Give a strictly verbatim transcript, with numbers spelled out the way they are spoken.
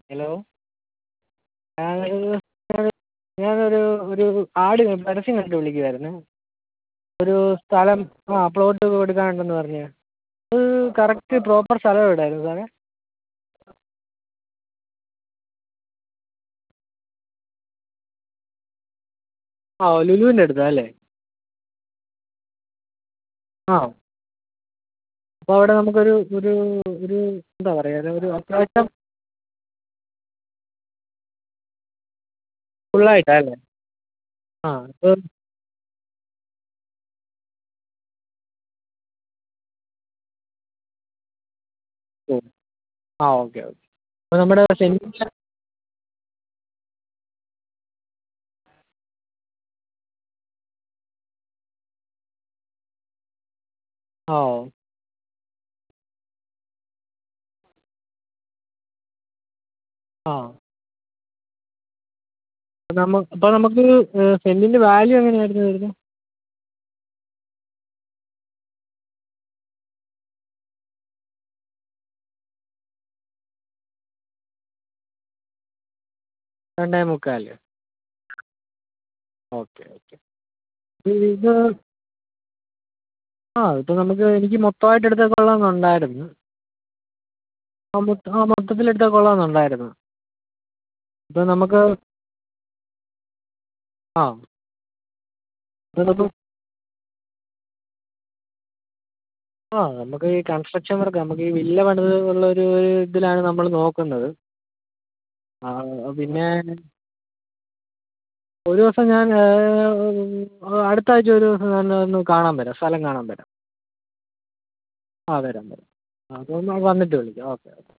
Hello ഞാനൊരു ഒരു add പരസ്യം കണ്ടിട്ട് വിളിക്കുകയായിരുന്നു. ഒരു സ്ഥലം ആ പ്ലോട്ട് കൊടുക്കാനുണ്ടെന്ന് പറഞ്ഞ്. അത് കറക്റ്റ് പ്രോപ്പർ സ്ഥലം എവിടെയായിരുന്നു സാറേ? ആ ലുലുവിൻ്റെ അടുത്താണ് അല്ലേ? ആ അപ്പോൾ അവിടെ നമുക്കൊരു ഒരു ഒരു എന്താ പറയുക ഒരു അത്യാവശ്യം ഫുള്ളായിട്ടാണ് അല്ലേ? ആ ഇപ്പം ഓ ആ ഓക്കെ ഓക്കെ അപ്പോൾ നമ്മുടെ സെൻറ്റിന് ആ ഓ ആ നമ്മ അപ്പോൾ നമുക്ക് സെൻറ്റിൻ്റെ വാല്യൂ എങ്ങനെയായിരുന്നു വരുന്നത്? രണ്ടേ മുക്കാൽ ഓക്കെ ഓക്കെ ഇത് ആ ഇപ്പോൾ നമുക്ക് എനിക്ക് മൊത്തമായിട്ട് എടുത്താൽ കൊള്ളാമെന്നുണ്ടായിരുന്നു. ആ മൊത്തം ആ മൊത്തത്തിലെടുത്താൽ കൊള്ളാമെന്നുണ്ടായിരുന്നു. ഇപ്പോൾ നമുക്ക് ആ അപ്പോൾ നമുക്ക് ആ നമുക്ക് ഈ കൺസ്ട്രക്ഷൻ വർക്ക് നമുക്ക് ഈ വില്ല പണിത് ഉള്ളൊരു ഒരു ഇതിലാണ് നമ്മൾ നോക്കുന്നത്. ആ പിന്നെ ഒരു ദിവസം ഞാൻ അടുത്ത ആഴ്ച ഒരു ദിവസം ഞാൻ ഒന്ന് കാണാൻ വരാം, സ്ഥലം കാണാൻ വരാം. ആ വരാം വരാം. അപ്പോൾ ഒന്ന് വന്നിട്ട് വിളിക്കാം. Okay okay.